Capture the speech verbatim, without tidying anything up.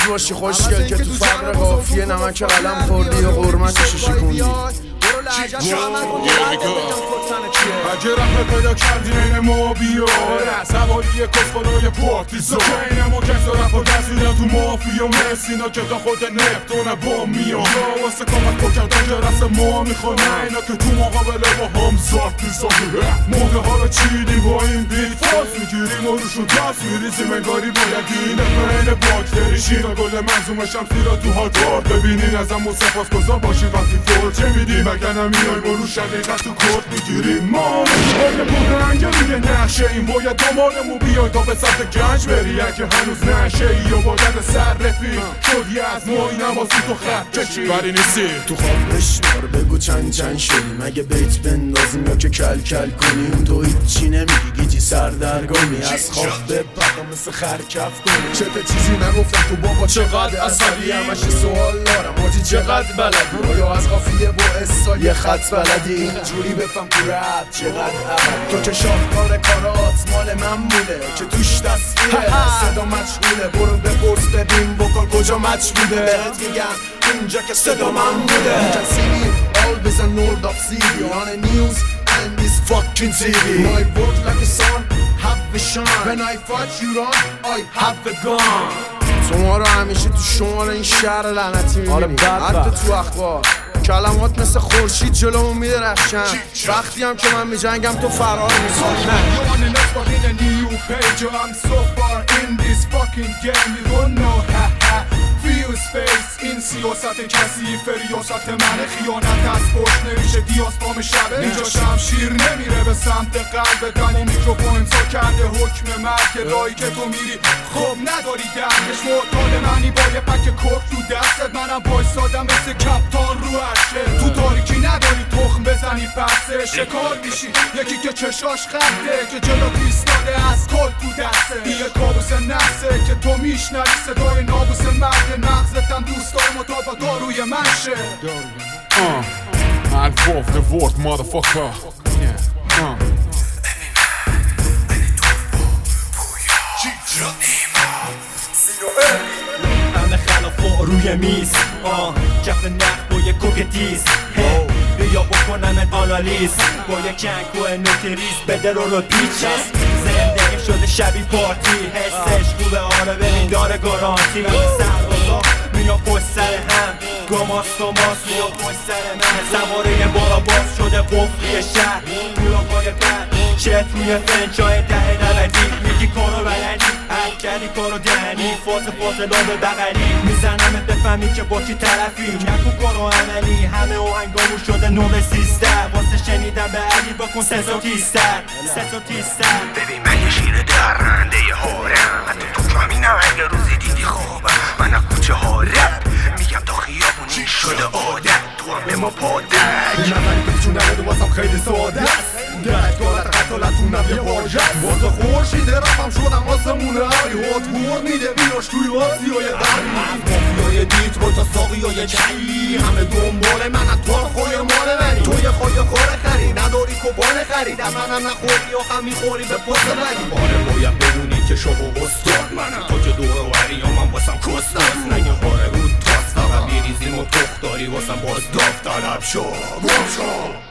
راضی باشی خوشگل که تو فقر قافیه نمک قلم خوردی و قرمتشو شکوندی. اگه رفت پیدا کردی این ما بیا سواری کسخلای پارتیزان که اینمو کسا رفت و دستیدن تو مافیا مرسینا که تا خود نفتونه با میان یا واسه کامت با کردن که رس ما میخونه اینا که تو مقابله با هم ساخت میزانه موقع ها رو چیدیم با این بیت فاز میگیریم و روشون دست میریزیم انگاری باید اینه بین باکتری شیرا گل منظوم شمسی را تو هاتار ببینین ازمون سپاس گذار باشیم وقتی فرچه میدیم اگر نمیایم و رو شقیقت تو کرد میگیریم ما باید بودنگ روی نقشه این باید دامانمون بیای تا به سطح گنج بری اگه هنوز نشه ای و باید سر رفیق شدی از مایی نمازی تو خط کشی بری نیستی تو خوابش بار بگو چند چند شدیم اگه بیت بندازیم یا که کل کل کنیم تو هیچی نمیگی گیجی سردرگمی از خواب به بقا مثل خرکف کنیم چه چیزی نگفتم تو بابا چقدر عصبی همش سوال دارم حاجی چقدر بلدی یا از قافیه با اسا یه خط بلدی اینجوری بفهم تو رب چقدر عبد تو که شاهکار کارات مال من بوده که توش تصویره صدا مجهوله برو بپرس ببین بکن کجا مچ بوده بهت میگم اینجا که صدا من بوده You can see me always a nord of city on the news and this fucking تی وی My work like a sun have a shine When I fight you run I have a gun شما رو همیشه تو شمال این شهر لعنتی میبینی حتی تو اخبار کلمات مثل خورشید جلومون میدرخشن وقتی هم که من میجنگم تو فرار میکنی این سیاست کسی فریاست من خیانت از پشت نمیشه دیاس بام شبه اینجا شمشیر نمیره به سمت قلب اما میکروفون امضا کرده حکم مرگ راهی که تو میری خب نداری درکش معتاد منی با یه پک کوک تو دستت منم بایستادم مثل کپتان رو عرشه تو تاریکی نداری تخم بزنی پسه شکار میشی یکی که چشاش خطه که جلو ایستاده از کل تو دسته یه کابوس نفسه که تو میشنوی صدای نابوس مرگ مغزتم دوست دارم و تا با داروی منشه الفاف نورد motherfucker همه خلافا روی میز کف نخ با یه کوک تیز بیا بکنمت آنالیز با یه کنکو نوتریز بده رو رو پیچه زندگی شده شبیه پارتی حسش خوبه آره ببین داره گارانتی وقتی سربازا میان پشت سر هم گماس گماس میان پشت سر من سواره بالا باز شده قفلی شهر مولاقای بند چت روی فنچای ته نبدی میگی کارو بلدی حق کردی کارو دهنی فاز فاصلا به بغلی میزنمت بفهمی که با کی طرفی نکن کارو عملی همه آهنگامون شده نوع سیستر واسه شنیدن به علی بکن سزا تیستر سزا تیستر ببین من یه شیر درنده یه هارم حتی تو کمینم اگه روزی دیدی خوابم من از کوچه ها رب میگم تا خیابونی شده عادت تو هم به ما پادک نظری که چون نمید واسم خیلی ساده است درکارت قتالتونم یه باجه است واسه خورشیده رفتم شدم آسمونه هری هات بور میده بیاش توی آسیای دری مافیای دیت با تا ساقیای چایی همه دنبال من از تو خوی مال منی تو یه خوی خوره خری نداری کپان خرید از منم نخوری آخم میخوری به پست بدی باره باید بدونی که شما استاد منم تو که دور و هری یا من واسم کستاست نگه هاره رود تاست فقط بیریزیم و تخت داری واسم باز داف طلب شو گم شو